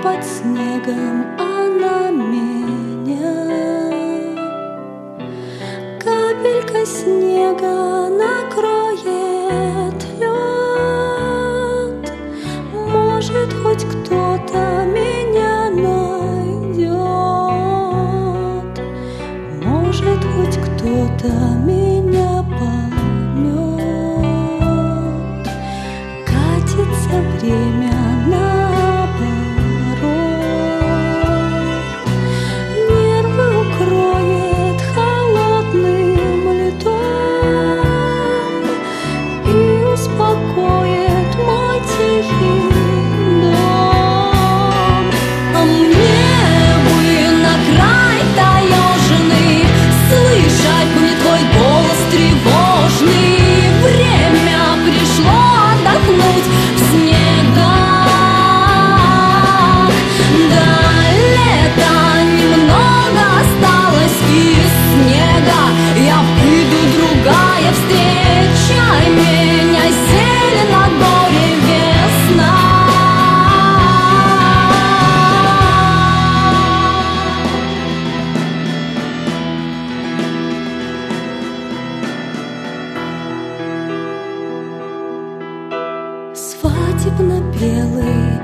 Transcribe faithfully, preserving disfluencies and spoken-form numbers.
под снегом она меня. Капелька снега накроет лед. Может, хоть кто-то меня найдет. Может, хоть кто-то меня поймет. Катится время наоборот. Нервы укроет холодным льдом и успокоит мой тихий дом. А мне бы на край таежный слышать бы твой голос тревожный. Время пришло отдохнуть в снегах. До лета немного осталось из снега. Я выйду, другая встречай меня, зеленогорье весна. Свадебно-белый